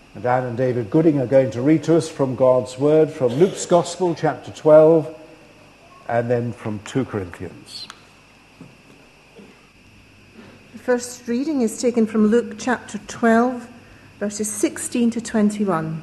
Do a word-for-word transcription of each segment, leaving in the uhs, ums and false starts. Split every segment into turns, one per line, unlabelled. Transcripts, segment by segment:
And Anne and David Gooding are going to read to us from God's Word, from Luke's Gospel, chapter twelve, and then from two Corinthians.
The first reading is taken from Luke chapter twelve, verses sixteen to twenty-one.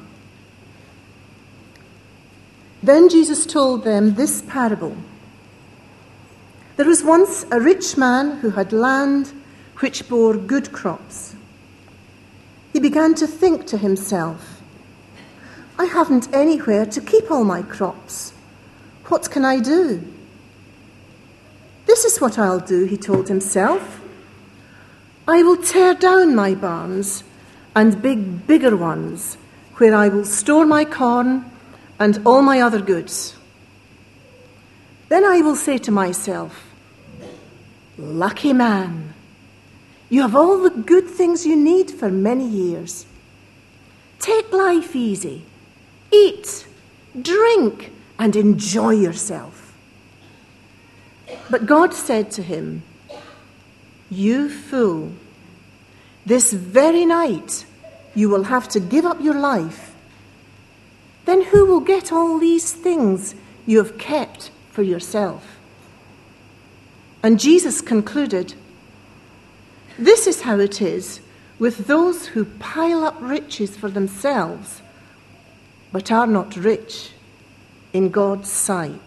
Then Jesus told them this parable. There was once a rich man who had land which bore good crops. He began to think to himself, I haven't anywhere to keep all my crops. What can I do? This is what I'll do, he told himself. I will tear down my barns and build bigger ones, where I will store my corn and all my other goods. Then I will say to myself, lucky man, you have all the good things you need for many years. Take life easy, eat, drink, and enjoy yourself. But God said to him, you fool, this very night you will have to give up your life. Then who will get all these things you have kept for yourself? And Jesus concluded, this is how it is with those who pile up riches for themselves, but are not rich in God's sight.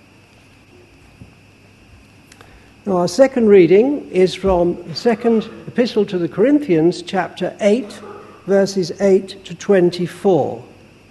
Now our second reading is from the second epistle to the Corinthians, chapter eight, verses eight to twenty-four.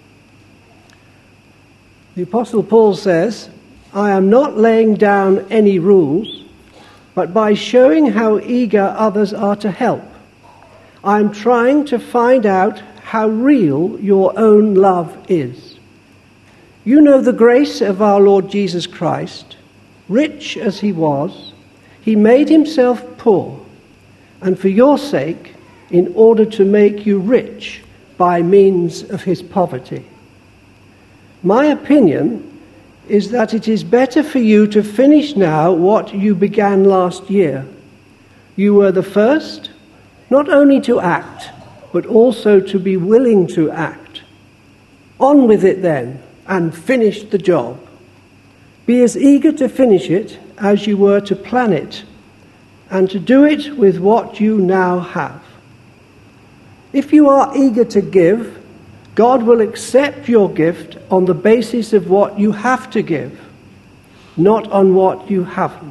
The Apostle Paul says, I am not laying down any rules, but by showing how eager others are to help, I am trying to find out how real your own love is. You know the grace of our Lord Jesus Christ. Rich as he was, he made himself poor, and for your sake, in order to make you rich by means of his poverty. My opinion is that it is better for you to finish now what you began last year. You were the first, not only to act, but also to be willing to act. On with it then, and finish the job. Be as eager to finish it as you were to plan it, and to do it with what you now have. If you are eager to give, God will accept your gift on the basis of what you have to give, not on what you haven't.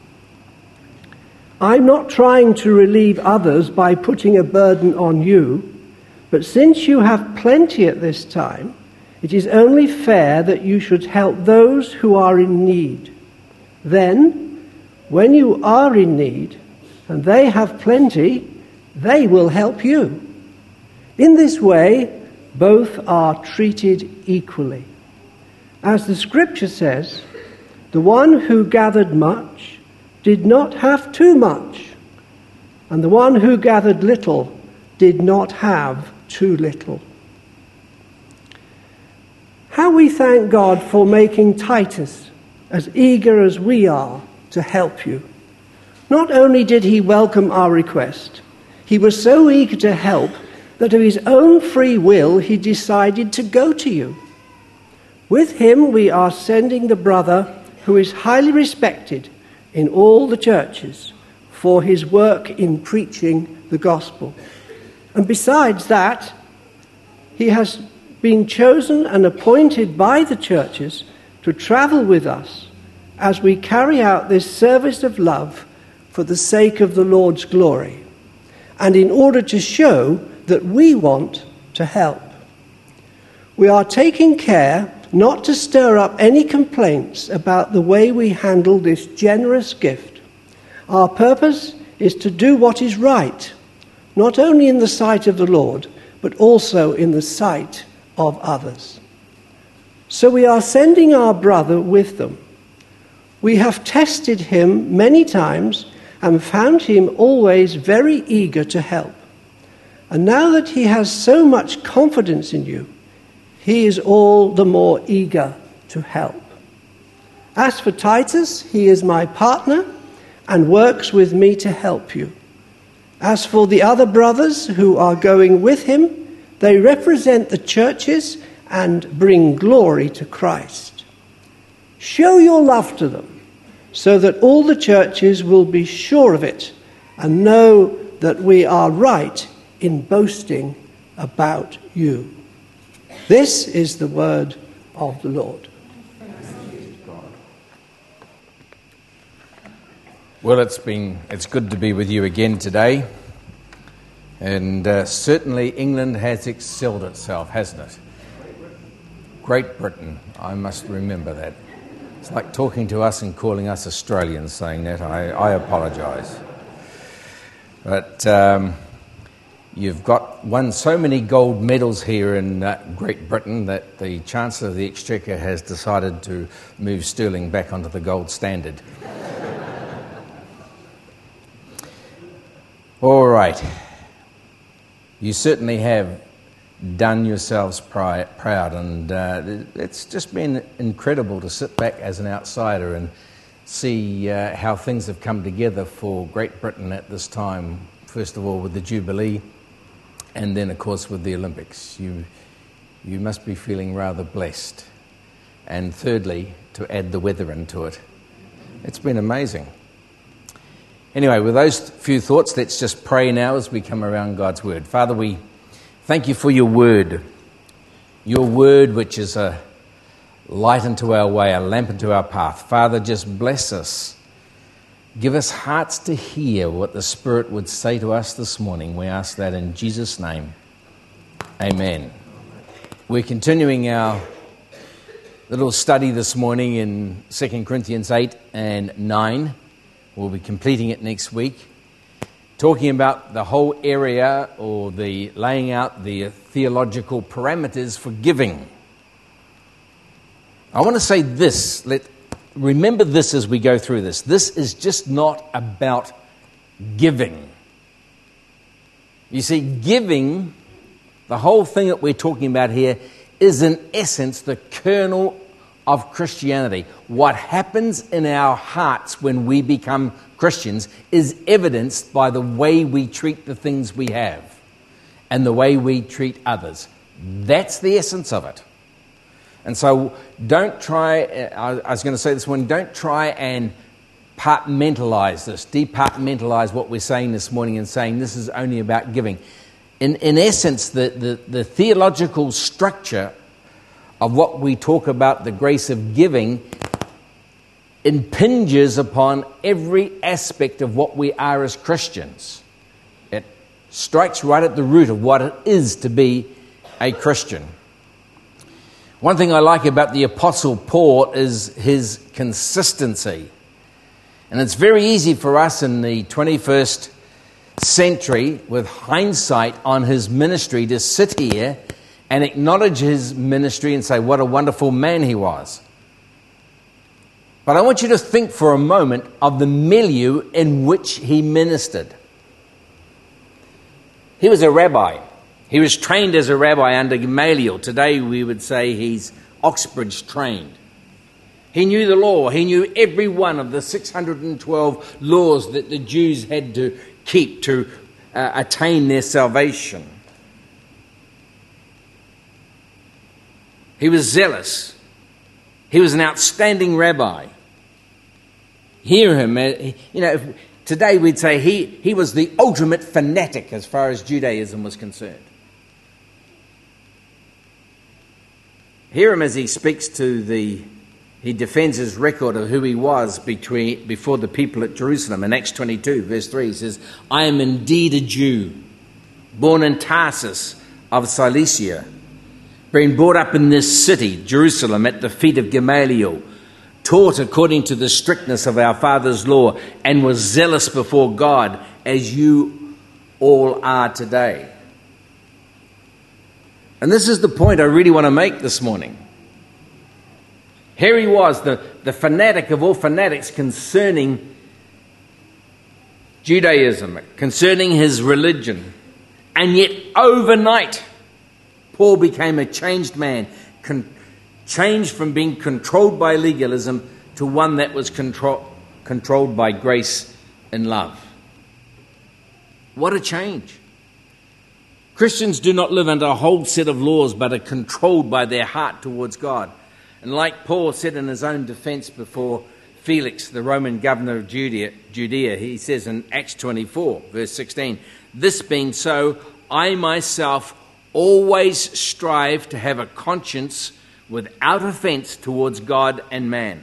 I'm not trying to relieve others by putting a burden on you, but since you have plenty at this time, it is only fair that you should help those who are in need. Then, when you are in need, and they have plenty, they will help you. In this way, both are treated equally. As the scripture says, the one who gathered much did not have too much, and the one who gathered little did not have too little. How we thank God for making Titus as eager as we are to help you. Not only did he welcome our request, he was so eager to help that of his own free will he decided to go to you. With him we are sending the brother who is highly respected in all the churches for his work in preaching the gospel. And besides that, he has been chosen and appointed by the churches to travel with us as we carry out this service of love for the sake of the Lord's glory, and in order to show that we want to help. We are taking care not to stir up any complaints about the way we handle this generous gift. Our purpose is to do what is right, not only in the sight of the Lord, but also in the sight of others. So we are sending our brother with them. We have tested him many times and found him always very eager to help. And now that he has so much confidence in you, he is all the more eager to help. As for Titus, he is my partner and works with me to help you. As for the other brothers who are going with him, They represent the churches and bring glory to Christ. Show your love to them so that all the churches will be sure of it and know that we are right in boasting about you. This is the word of the Lord.
Well, it's been it's good to be with you again today, and uh, certainly England has excelled itself, hasn't it? Great Britain, I must remember that. It's like talking to us and calling us Australians saying that. I, I apologise. But um, you've got won so many gold medals here in uh, Great Britain that the Chancellor of the Exchequer has decided to move sterling back onto the gold standard. All right. You certainly have done yourselves pri- proud, and uh, it's just been incredible to sit back as an outsider and see uh, how things have come together for Great Britain at this time. First of all, with the Jubilee, and then, of course, with the Olympics. You, you must be feeling rather blessed. And thirdly, to add the weather into it, it's been amazing. Anyway, with those few thoughts, let's just pray now as we come around God's Word. Father, we thank you for your Word, your Word which is a light unto our way, a lamp unto our path. Father, just bless us. Give us hearts to hear what the Spirit would say to us this morning. We ask that in Jesus' name. Amen. We're continuing our little study this morning in Second Corinthians eight and nine. We'll be completing it next week, talking about the whole area, or the laying out the theological parameters for giving. I want to say this, let remember this as we go through this. This is just not about giving. You see, giving, the whole thing that we're talking about here, is in essence the kernel of Christianity. What happens in our hearts when we become Christians is evidenced by the way we treat the things we have and the way we treat others. That's the essence of it. And so don't try, I was going to say this one, don't try and compartmentalize this, departmentalize what we're saying this morning and saying this is only about giving. In, in essence, the, the, the theological structure of what we talk about, the grace of giving, impinges upon every aspect of what we are as Christians. It strikes right at the root of what it is to be a Christian. One thing I like about the Apostle Paul is his consistency. And it's very easy for us in the twenty-first century, with hindsight on his ministry, to sit here and acknowledge his ministry and say what a wonderful man he was. But I want you to think for a moment of the milieu in which he ministered. He was a rabbi. He was trained as a rabbi under Gamaliel. Today we would say he's Oxbridge trained. He knew the law. He knew every one of the six hundred twelve laws that the Jews had to keep to uh, attain their salvation. He was zealous. He was an outstanding rabbi. Hear him. You know, if, today we'd say he, he was the ultimate fanatic as far as Judaism was concerned. Hear him as he speaks to the, he defends his record of who he was between, before the people at Jerusalem. In Acts twenty-two, verse three, he says, I am indeed a Jew, born in Tarsus of Cilicia, being brought up in this city, Jerusalem, at the feet of Gamaliel, taught according to the strictness of our father's law, and was zealous before God, as you all are today. And this is the point I really want to make this morning. Here he was, the, the fanatic of all fanatics concerning Judaism, concerning his religion. And yet overnight, Paul became a changed man, con- changed from being controlled by legalism to one that was control- controlled by grace and love. What a change. Christians do not live under a whole set of laws, but are controlled by their heart towards God. And like Paul said in his own defense before Felix, the Roman governor of Judea, Judea, he says in Acts twenty-four, verse sixteen, "This being so, I myself always strive to have a conscience without offense towards God and man."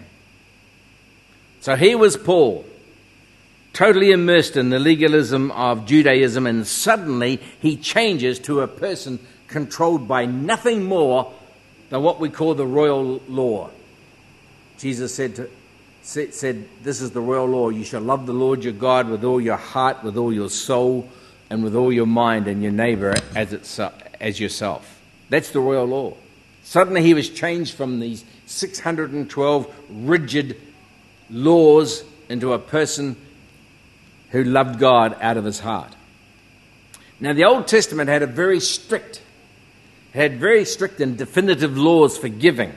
So here was Paul, totally immersed in the legalism of Judaism, and suddenly he changes to a person controlled by nothing more than what we call the royal law. Jesus said, to, said, said, "This is the royal law. You shall love the Lord your God with all your heart, with all your soul, and with all your mind, and your neighbor as, it's, as yourself." That's the royal law. Suddenly he was changed from these six hundred twelve rigid laws into a person who loved God out of his heart. Now, the Old Testament had a very strict, had very strict and definitive laws for giving.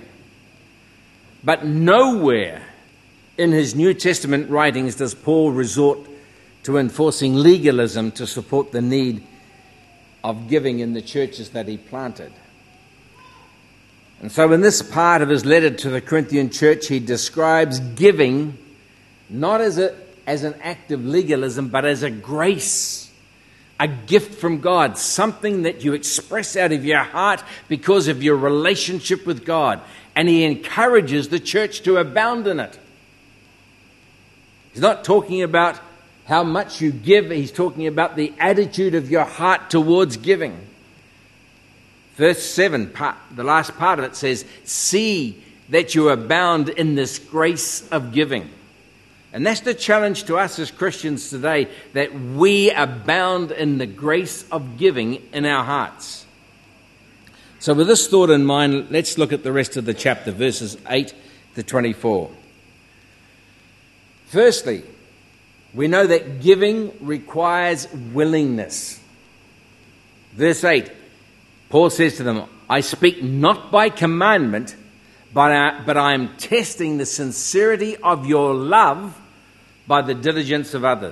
But nowhere in his New Testament writings does Paul resort to enforcing legalism to support the need of giving in the churches that he planted. And so in this part of his letter to the Corinthian church, he describes giving not as a as an act of legalism, but as a grace, a gift from God, something that you express out of your heart because of your relationship with God. And he encourages the church to abound in it. He's not talking about how much you give, he's talking about the attitude of your heart towards giving. Verse seven, part, the last part of it says, "See that you abound in this grace of giving." And that's the challenge to us as Christians today, that we abound in the grace of giving in our hearts. So with this thought in mind, let's look at the rest of the chapter, verses eight to twenty-four. Firstly, we know that giving requires willingness. Verse eight, Paul says to them, "I speak not by commandment, but I, but I am testing the sincerity of your love by the diligence of others."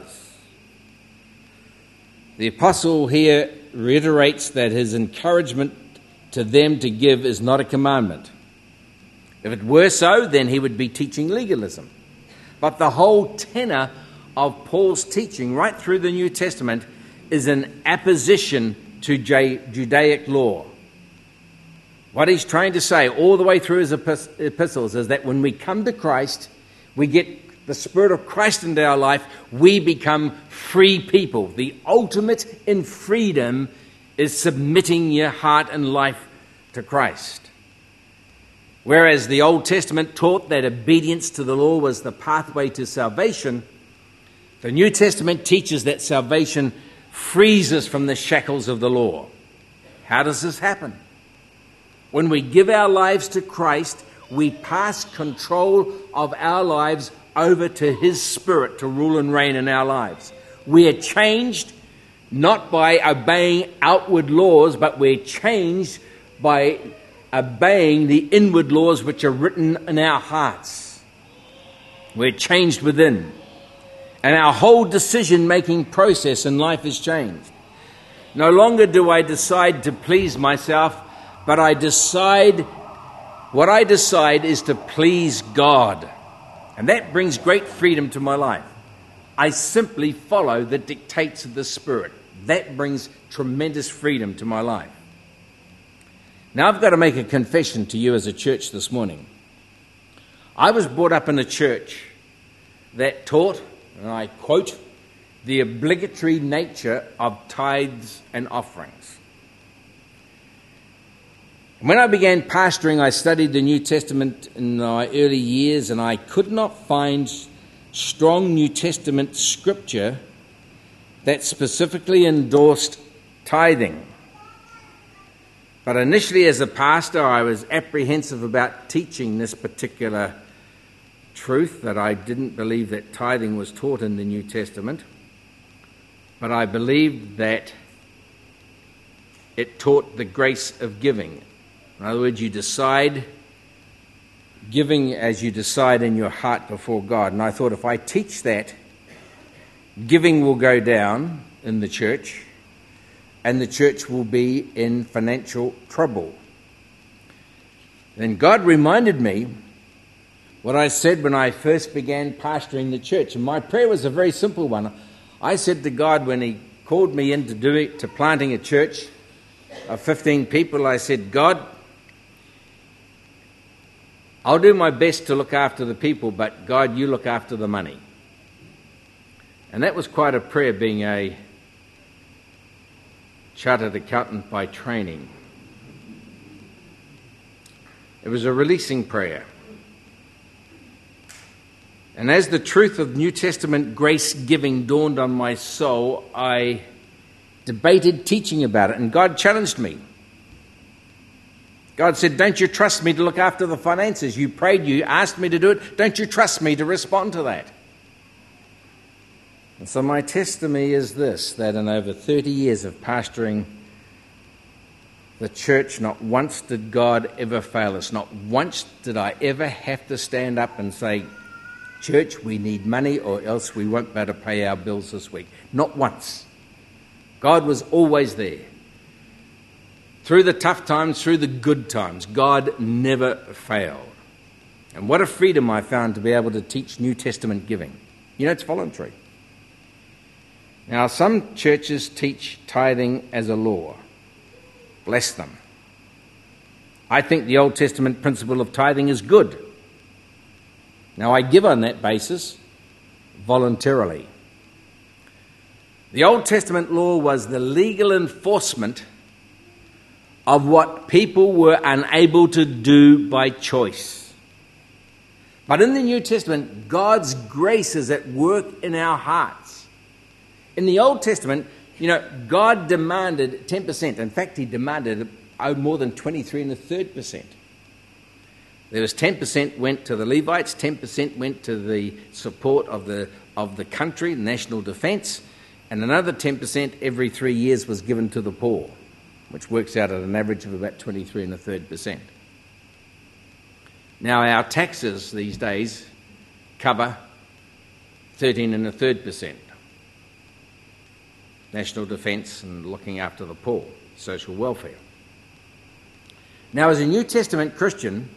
The apostle here reiterates that his encouragement to them to give is not a commandment. If it were so, then he would be teaching legalism. But the whole tenor of Paul's teaching right through the New Testament is an apposition to Judaic law. What he's trying to say all the way through his epistles is that when we come to Christ, we get the Spirit of Christ into our life, we become free people. The ultimate in freedom is submitting your heart and life to Christ. Whereas the Old Testament taught that obedience to the law was the pathway to salvation, the New Testament teaches that salvation frees us from the shackles of the law. How does this happen? When we give our lives to Christ, we pass control of our lives over to His Spirit to rule and reign in our lives. We are changed not by obeying outward laws, but we're changed by obeying the inward laws which are written in our hearts. We're changed within. And our whole decision-making process in life is changed. No longer do I decide to please myself, but I decide, what I decide is to please God. And that brings great freedom to my life. I simply follow the dictates of the Spirit. That brings tremendous freedom to my life. Now I've got to make a confession to you as a church this morning. I was brought up in a church that taught, and I quote, the obligatory nature of tithes and offerings. When I began pastoring, I studied the New Testament in my early years, and I could not find strong New Testament scripture that specifically endorsed tithing. But initially as a pastor, I was apprehensive about teaching this particular truth, that I didn't believe that tithing was taught in the New Testament, but I believed that it taught the grace of giving. In other words, you decide, giving as you decide in your heart before God. And I thought, if I teach that, giving will go down in the church, and the church will be in financial trouble. Then God reminded me what I said when I first began pastoring the church. And my prayer was a very simple one. I said to God when he called me into doing, to planting a church of fifteen people, I said, God, I'll do my best to look after the people, but God, you look after the money. And that was quite a prayer, being a chartered accountant by training. It was a releasing prayer. And as the truth of New Testament grace-giving dawned on my soul, I debated teaching about it, and God challenged me. God said, don't you trust me to look after the finances? You prayed, you asked me to do it. Don't you trust me to respond to that? And so my testimony is this, that in over thirty years of pastoring the church, not once did God ever fail us. Not once did I ever have to stand up and say, church, we need money or else we won't be able to pay our bills this week. Not once. God was always there. Through the tough times, through the good times, God never failed. And what a freedom I found to be able to teach New Testament giving. You know, it's voluntary. Now, some churches teach tithing as a law. Bless them. I think the Old Testament principle of tithing is good. Now, I give on that basis voluntarily. The Old Testament law was the legal enforcement of what people were unable to do by choice. But in the New Testament, God's grace is at work in our hearts. In the Old Testament, you know, God demanded ten percent. In fact, he demanded oh, more than twenty-three and a third percent. There was ten percent went to the Levites, ten percent went to the support of the of the country, national defence, and another ten percent every three years was given to the poor, which works out at an average of about twenty-three and a third percent. Now our taxes these days cover thirteen and a third percent. National defence and looking after the poor, social welfare. Now, as a New Testament Christian,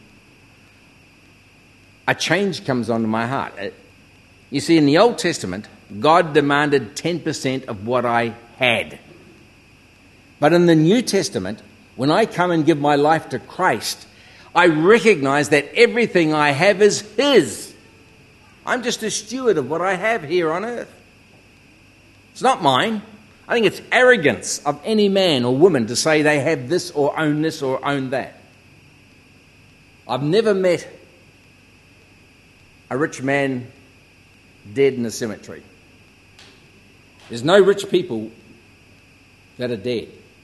a change comes onto my heart. You see, in the Old Testament, God demanded ten percent of what I had. But in the New Testament, when I come and give my life to Christ, I recognise that everything I have is His. I'm just a steward of what I have here on earth. It's not mine. I think it's arrogance of any man or woman to say they have this or own this or own that. I've never met a rich man dead in a cemetery. There's no rich people that are dead.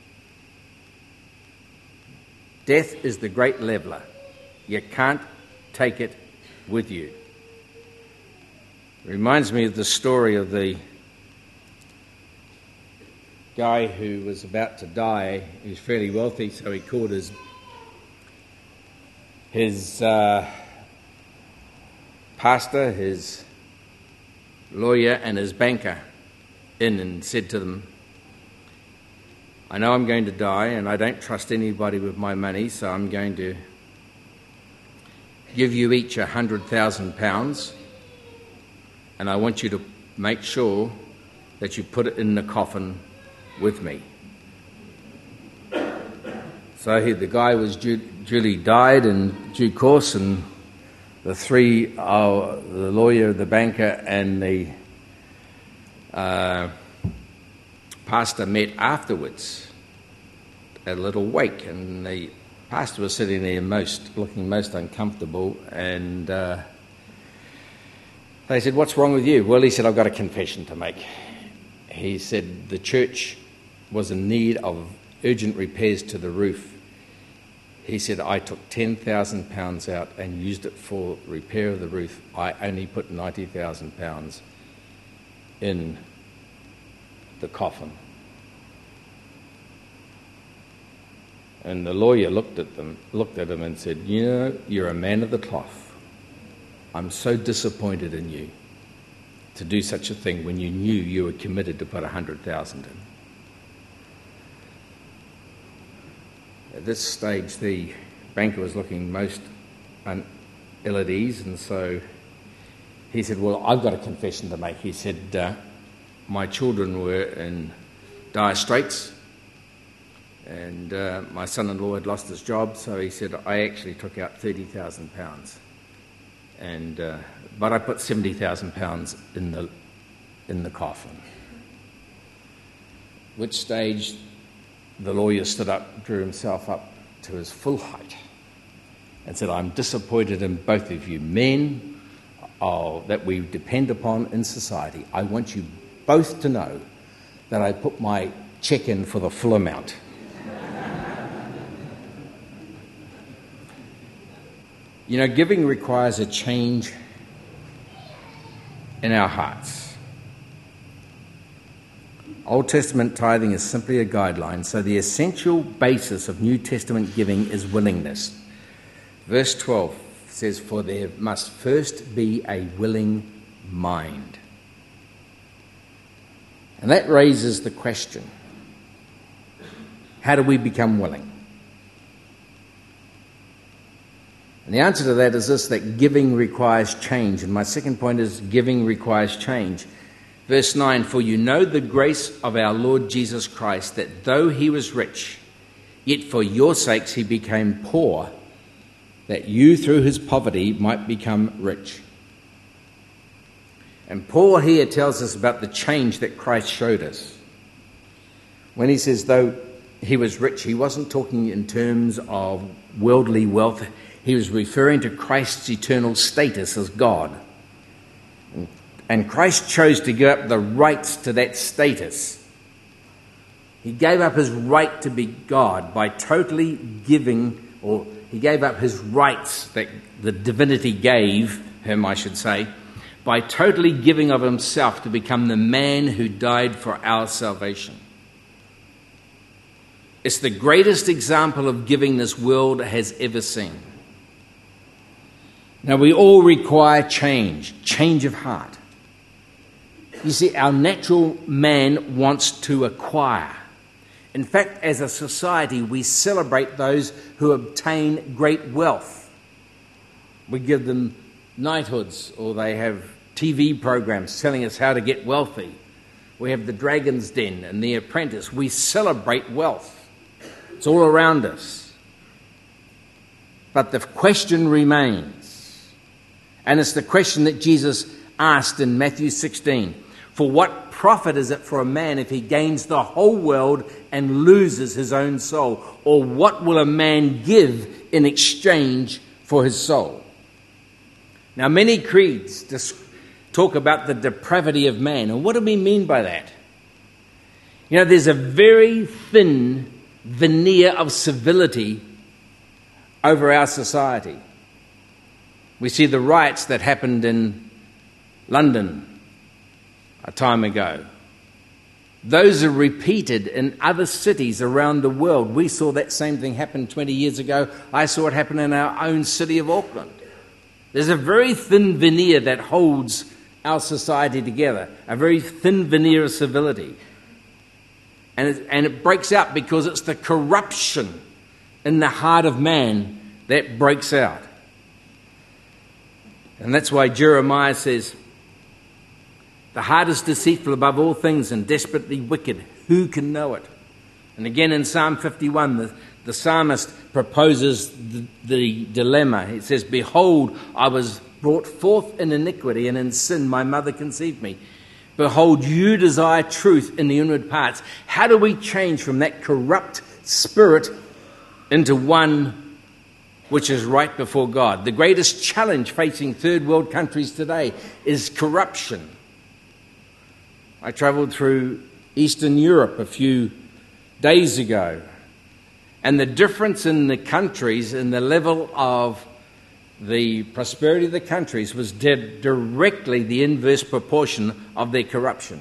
Death is the great leveller. You can't take it with you. It reminds me of the story of the guy who was about to die. He was fairly wealthy, so he called his his uh, pastor, his lawyer, and his banker in and said to them, I know I'm going to die and I don't trust anybody with my money, so I'm going to give you each a hundred thousand pounds, and I want you to make sure that you put it in the coffin with me. So he, the guy was due, duly died in due course, and the three, uh, the lawyer, the banker, and the uh, pastor met afterwards at a little wake, and the pastor was sitting there most, looking most uncomfortable, and uh, they said, what's wrong with you? Well, he said, I've got a confession to make. He said the church was in need of urgent repairs to the roof. He said, I took ten thousand pounds out and used it for repair of the roof. I only put ninety thousand pounds in the coffin. And the lawyer looked at them, looked at him and said, you know, you're a man of the cloth. I'm so disappointed in you to do such a thing when you knew you were committed to put a hundred thousand in. At this stage, the banker was looking most un- ill at ease, and so he said, well, I've got a confession to make. He said, uh, my children were in dire straits, and uh, my son-in-law had lost his job, so he said, I actually took out thirty thousand pounds, and uh, but I put seventy thousand pounds in the in the coffin. At which stage the lawyer stood up, drew himself up to his full height, and said, I'm disappointed in both of you men oh, that we depend upon in society. I want you both to know that I put my cheque in for the full amount. You know, giving requires a change in our hearts. Old Testament tithing is simply a guideline, so the essential basis of New Testament giving is willingness. Verse twelve says, for there must first be a willing mind. And that raises the question, how do we become willing? And the answer to that is this, that giving requires change. And my second point is giving requires change. Verse nine, for you know the grace of our Lord Jesus Christ, that though he was rich, yet for your sakes he became poor, that you through his poverty might become rich. And Paul here tells us about the change that Christ showed us. When he says, though he was rich, he wasn't talking in terms of worldly wealth. He was referring to Christ's eternal status as God. And Christ chose to give up the rights to that status. He gave up his right to be God by totally giving, or he gave up his rights that the divinity gave him, I should say, by totally giving of himself to become the man who died for our salvation. It's the greatest example of giving this world has ever seen. Now, we all require change, change of heart. You see, our natural man wants to acquire. In fact, as a society, we celebrate those who obtain great wealth. We give them knighthoods, or they have T V programs telling us how to get wealthy. We have the Dragon's Den and The Apprentice. We celebrate wealth. It's all around us. But the question remains, and it's the question that Jesus asked in Matthew sixteen. For what profit is it for a man if he gains the whole world and loses his own soul? Or what will a man give in exchange for his soul? Now, many creeds talk about the depravity of man. And what do we mean by that? You know, there's a very thin veneer of civility over our society. We see the riots that happened in London a time ago. Those are repeated in other cities around the world. We saw that same thing happen twenty years ago. I saw it happen in our own city of Auckland. There's a very thin veneer that holds our society together, a very thin veneer of civility. And it, and it breaks out because it's the corruption in the heart of man that breaks out. And that's why Jeremiah says, the heart is deceitful above all things and desperately wicked. Who can know it? And again in Psalm fifty-one, the, the psalmist proposes the, the dilemma. It says, behold, I was brought forth in iniquity, and in sin my mother conceived me. Behold, you desire truth in the inward parts. How do we change from that corrupt spirit into one which is right before God? The greatest challenge facing third world countries today is corruption. I travelled through Eastern Europe a few days ago, and the difference in the countries and the level of the prosperity of the countries was di- directly the inverse proportion of their corruption.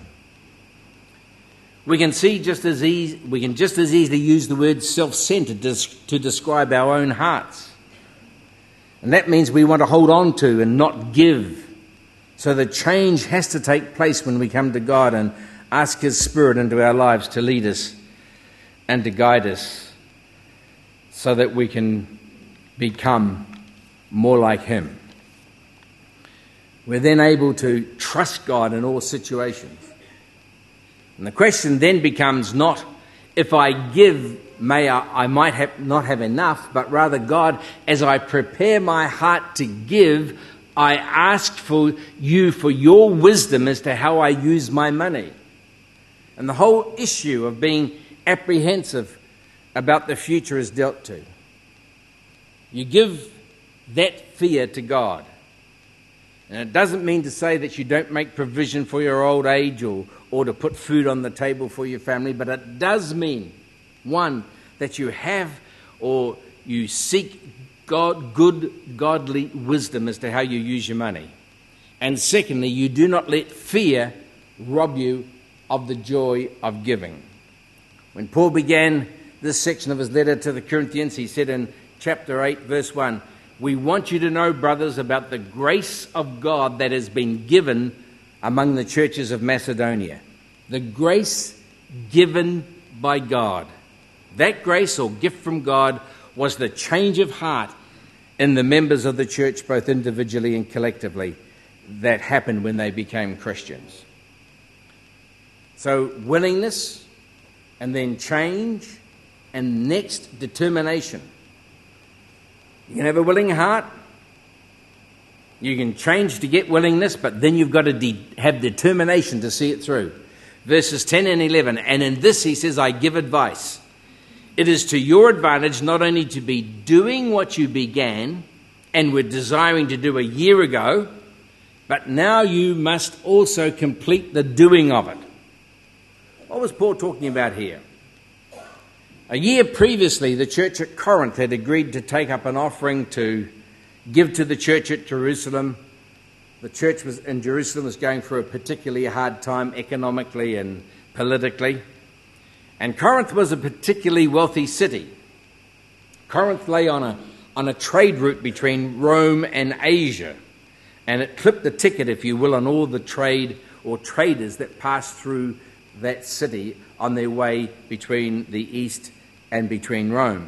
We can see just as easy, we can just as easily use the word self-centered to, to describe our own hearts, and that means we want to hold on to and not give. So the change has to take place when we come to God and ask His Spirit into our lives to lead us and to guide us. so that we can become more like him. We're then able to trust God in all situations. And the question then becomes not, if I give, may I, I might have, not have enough, but rather, God, as I prepare my heart to give, I ask for you for your wisdom as to how I use my money. And the whole issue of being apprehensive about the future is dealt to. You give that fear to God. And it doesn't mean to say that you don't make provision for your old age or, or to put food on the table for your family, but it does mean, one, that you have or you seek God, good, godly wisdom as to how you use your money. And secondly, you do not let fear rob you of the joy of giving. When Paul began this section of his letter to the Corinthians, he said in chapter eight, verse one, "We want you to know, brothers, about the grace of God that has been given among the churches of Macedonia." The grace given by God. That grace or gift from God was the change of heart in the members of the church, both individually and collectively, that happened when they became Christians. So willingness, and then change, and next determination. You can have a willing heart. You can change to get willingness, but then you've got to de- have determination to see it through. Verses ten and eleven, "And in this," he says, "I give advice. It is to your advantage not only to be doing what you began and were desiring to do a year ago, but now you must also complete the doing of it." What was Paul talking about here? A year previously, the church at Corinth had agreed to take up an offering to give to the church at Jerusalem. The church was in Jerusalem was going through a particularly hard time economically and politically. And Corinth was a particularly wealthy city. Corinth lay on a, on a trade route between Rome and Asia. And it clipped the ticket, if you will, on all the trade or traders that passed through that city on their way between the east and between Rome.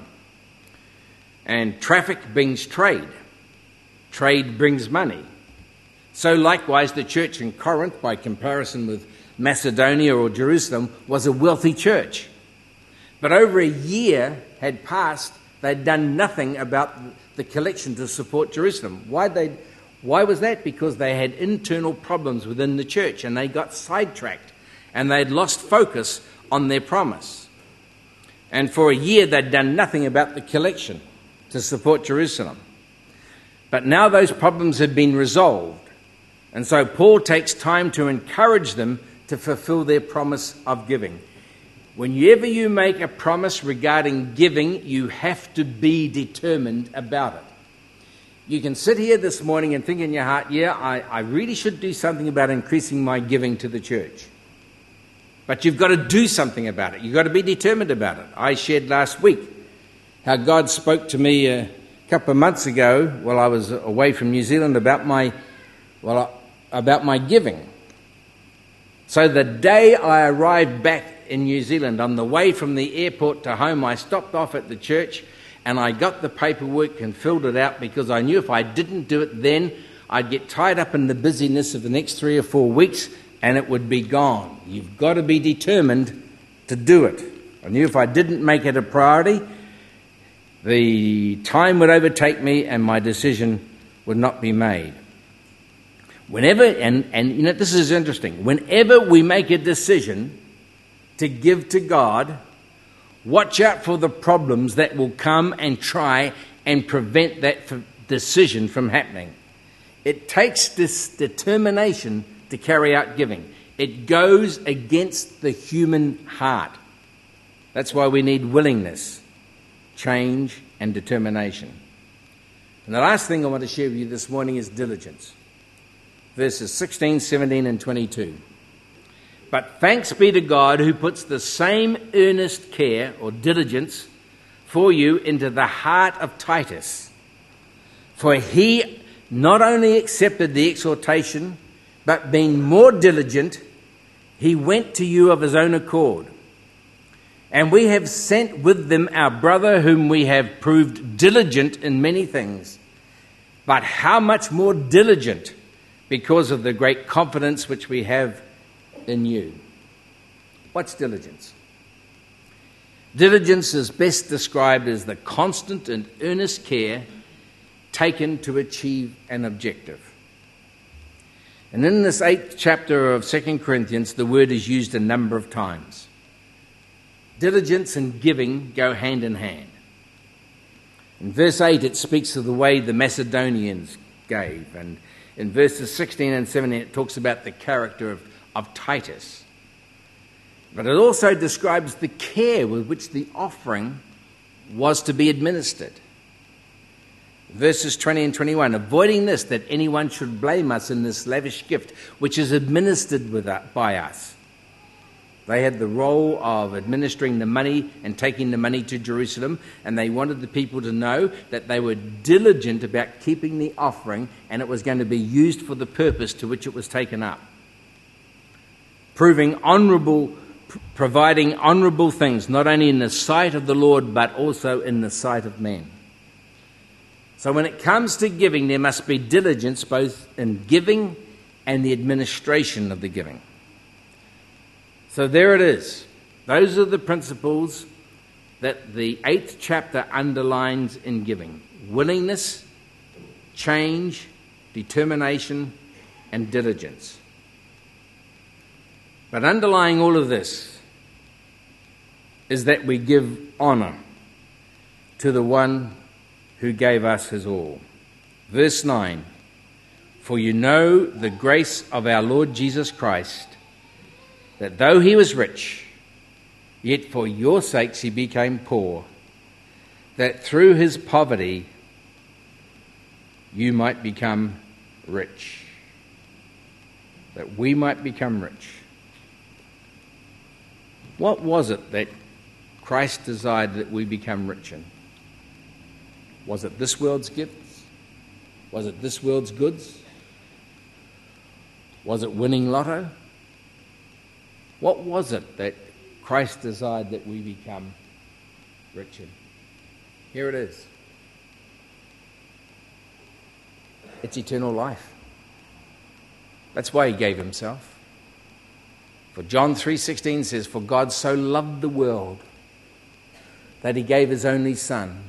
And traffic brings trade. Trade brings money. So likewise, the church in Corinth, by comparison with Macedonia or Jerusalem, was a wealthy church. But over a year had passed, they'd done nothing about the collection to support Jerusalem. Why they? Why was that? Because they had internal problems within the church and they got sidetracked and they'd lost focus on their promise. And for a year they'd done nothing about the collection to support Jerusalem. But now those problems had been resolved. And so Paul takes time to encourage them to fulfill their promise of giving. Whenever you make a promise regarding giving, you have to be determined about it. You can sit here this morning and think in your heart, yeah, I, I really should do something about increasing my giving to the church. But you've got to do something about it. You've got to be determined about it. I shared last week how God spoke to me a couple of months ago while I was away from New Zealand about my, well, about my giving. So the day I arrived back in New Zealand, on the way from the airport to home, I stopped off at the church and I got the paperwork and filled it out because I knew if I didn't do it then, I'd get tied up in the busyness of the next three or four weeks and it would be gone. You've got to be determined to do it. I knew if I didn't make it a priority, the time would overtake me and my decision would not be made. Whenever, and, and you know, this is interesting, whenever we make a decision to give to God, watch out for the problems that will come and try and prevent that decision from happening. It takes this determination to carry out giving. It goes against the human heart. That's why we need willingness, change, and determination. And the last thing I want to share with you this morning is diligence. Verses sixteen, seventeen, and twenty-two. "But thanks be to God who puts the same earnest care or diligence for you into the heart of Titus. For he not only accepted the exhortation, but being more diligent, he went to you of his own accord. And we have sent with them our brother, whom we have proved diligent in many things. But how much more diligent because of the great confidence which we have in you. What's diligence? Diligence is best described as the constant and earnest care taken to achieve an objective. And in this eighth chapter of Second Corinthians, the word is used a number of times. Diligence and giving go hand in hand. In verse eight, it speaks of the way the Macedonians gave. And in verses sixteen and seventeen, it talks about the character of, of Titus. But it also describes the care with which the offering was to be administered. Verses twenty and twenty-one, avoiding this, that anyone should blame us in this lavish gift, which is administered with us, by us. They had the role of administering the money and taking the money to Jerusalem, and they wanted the people to know that they were diligent about keeping the offering, and it was going to be used for the purpose to which it was taken up. Proving honourable, providing honourable things, not only in the sight of the Lord, but also in the sight of men. So when it comes to giving, there must be diligence both in giving and the administration of the giving. So there it is. Those are the principles that the eighth chapter underlines in giving. Willingness, change, determination, and diligence. But underlying all of this is that we give honour to the one who gave us his all. Verse nine, for you know the grace of our Lord Jesus Christ, that though he was rich, yet for your sakes he became poor, that through his poverty you might become rich. That we might become rich. What was it that Christ desired that we become rich in? Was it this world's gifts? Was it this world's goods? Was it winning lotto? What was it that Christ desired that we become rich in? Here it is. It's eternal life. That's why he gave himself. For John three sixteen says, for God so loved the world that he gave his only Son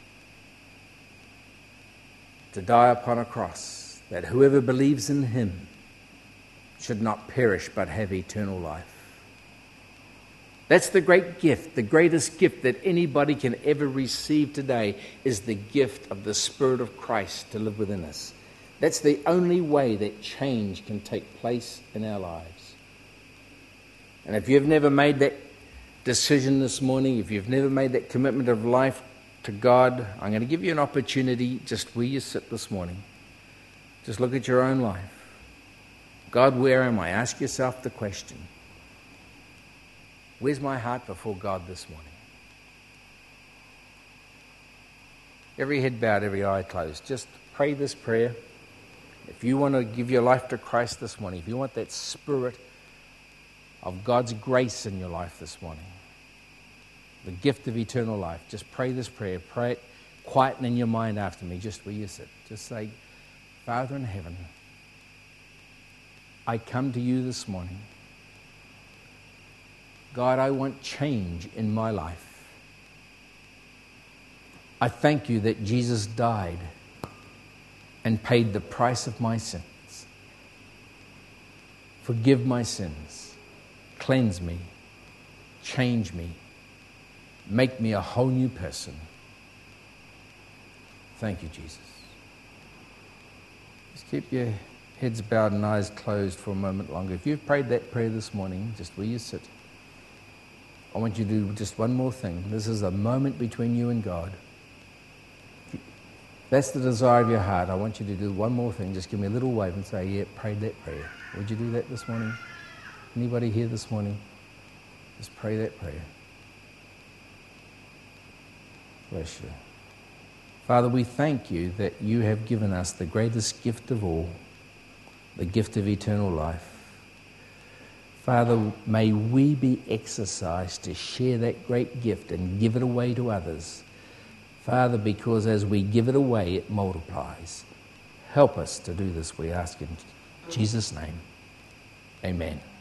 to die upon a cross, that whoever believes in him should not perish but have eternal life. That's the great gift. The greatest gift that anybody can ever receive today is the gift of the Spirit of Christ to live within us. That's the only way that change can take place in our lives. And if you've never made that decision this morning, if you've never made that commitment of life to God, I'm going to give you an opportunity just where you sit this morning. Just look at your own life. God, where am I? Ask yourself the question. Where's my heart before God this morning? Every head bowed, every eye closed. Just pray this prayer. If you want to give your life to Christ this morning, if you want that Spirit of God's grace in your life this morning, the gift of eternal life, just pray this prayer. Pray it quiet in your mind after me, just where you sit. Just say, Father in heaven, I come to you this morning. God, I want change in my life. I thank you that Jesus died and paid the price of my sins. Forgive my sins. Cleanse me. Change me. Make me a whole new person. Thank you, Jesus. Just keep your heads bowed and eyes closed for a moment longer. If you've prayed that prayer this morning, just where you sit, I want you to do just one more thing. This is a moment between you and God. If that's the desire of your heart, I want you to do one more thing. Just give me a little wave and say, yeah, prayed that prayer. Would you do that this morning? Anybody here this morning? Just pray that prayer. Bless you. Father, we thank you that you have given us the greatest gift of all, the gift of eternal life. Father, may we be exercised to share that great gift and give it away to others. Father, because as we give it away, it multiplies. Help us to do this, we ask in Jesus' name. Amen.